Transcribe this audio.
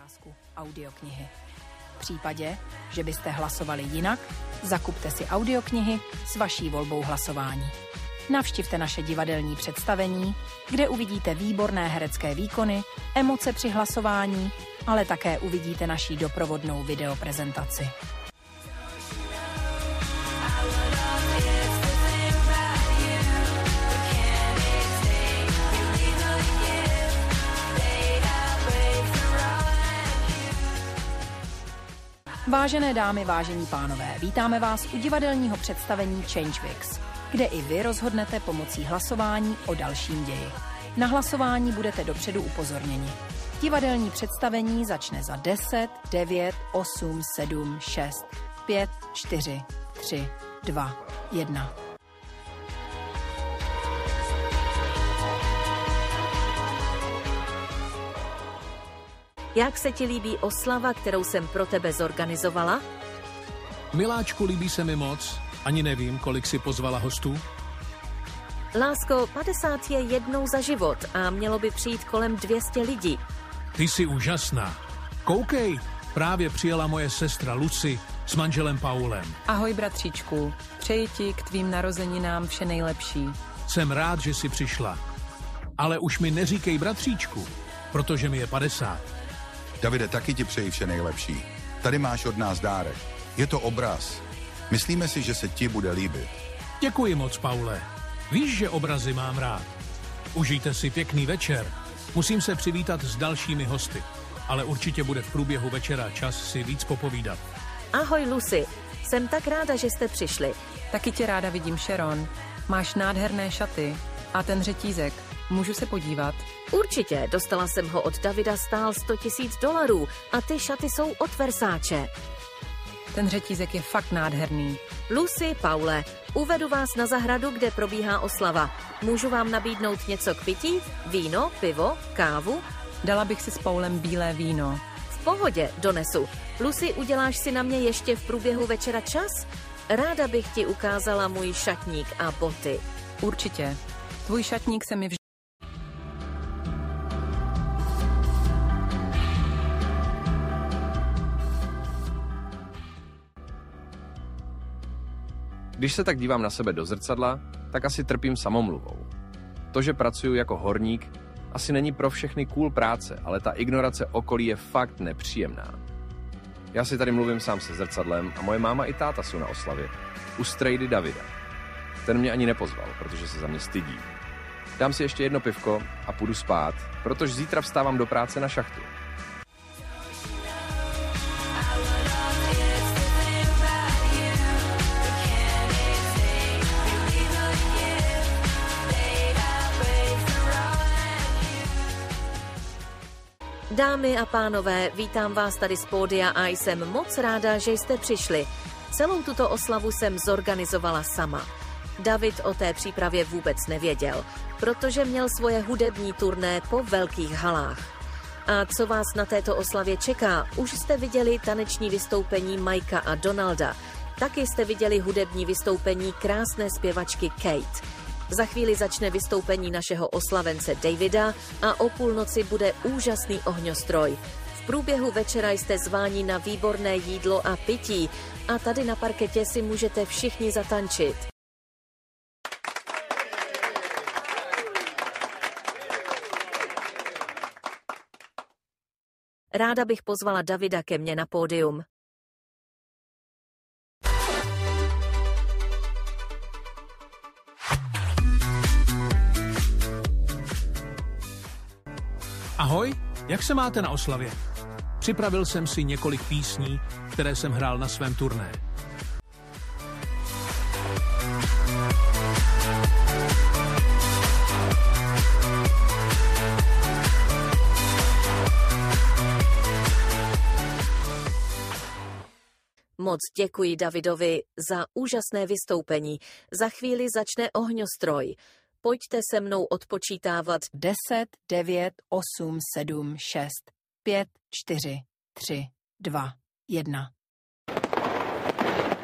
zakázku audioknihy. V případě, že byste hlasovali jinak, zakupte si audioknihy s vaší volbou hlasování. Navštivte naše divadelní představení, kde uvidíte výborné herecké výkony, emoce při hlasování, ale také uvidíte naší doprovodnou videoprezentaci. Vážené dámy, vážení pánové, vítáme vás u divadelního představení Changewix, kde i vy rozhodnete pomocí hlasování o dalším ději. Na hlasování budete dopředu upozorněni. Divadelní představení začne za 10, 9, 8, 7, 6, 5, 4, 3, 2, 1. Jak se ti líbí oslava, kterou jsem pro tebe zorganizovala? Miláčku, líbí se mi moc. Ani nevím, kolik si pozvala hostů. Lásko, 50 je jednou za život a mělo by přijít kolem 200 lidí. Ty jsi úžasná. Koukej, právě přijela moje sestra Lucy s manželem Paulem. Ahoj, bratříčku. Přeji ti k tvým narozeninám vše nejlepší. Jsem rád, že jsi přišla. Ale už mi neříkej bratříčku, protože mi je 50. Davide, taky ti přeji vše nejlepší. Tady máš od nás dárek. Je to obraz. Myslíme si, že se ti bude líbit. Děkuji moc, Paule. Víš, že obrazy mám rád. Užijte si pěkný večer. Musím se přivítat s dalšími hosty, ale určitě bude v průběhu večera čas si víc popovídat. Ahoj, Lucy. Jsem tak ráda, že jste přišli. Taky tě ráda vidím, Sharon. Máš nádherné šaty. A ten řetízek. Můžu se podívat? Určitě, dostala jsem ho od Davida, stál $100 000 a ty šaty jsou od Versace. Ten řetízek je fakt nádherný. Lucy, Paule, uvedu vás na zahradu, kde probíhá oslava. Můžu vám nabídnout něco k pití? Víno, pivo, kávu? Dala bych si s Paulem bílé víno. V pohodě, donesu. Lucy, uděláš si na mě ještě v průběhu večera čas? Ráda bych ti ukázala můj šatník a boty. Určitě. Tvůj šatník se mi vždy... Když se tak dívám na sebe do zrcadla, tak asi trpím samomluvou. To, že pracuji jako horník, asi není pro všechny cool práce, ale ta ignorace okolí je fakt nepříjemná. Já si tady mluvím sám se zrcadlem a moje máma i táta jsou na oslavě. U strejdy Davida. Ten mě ani nepozval, protože se za mě stydí. Dám si ještě jedno pivko a půjdu spát, protože zítra vstávám do práce na šachtu. Dámy a pánové, vítám vás tady z pódia a jsem moc ráda, že jste přišli. Celou tuto oslavu jsem zorganizovala sama. David o té přípravě vůbec nevěděl, protože měl svoje hudební turné po velkých halách. A co vás na této oslavě čeká? Už jste viděli taneční vystoupení Mikea a Donalda. Taky jste viděli hudební vystoupení krásné zpěvačky Kate. Za chvíli začne vystoupení našeho oslavence Davida a o půlnoci bude úžasný ohňostroj. V průběhu večera jste zváni na výborné jídlo a pití a tady na parketě si můžete všichni zatančit. Ráda bych pozvala Davida ke mně na pódium. Ahoj, jak se máte na oslavě? Připravil jsem si několik písní, které jsem hrál na svém turné. Moc děkuji Davidovi za úžasné vystoupení. Za chvíli začne ohňostroj. Pojďte se mnou odpočítávat 10, 9, 8, 7, 6, 5, 4, 3, 2, 1.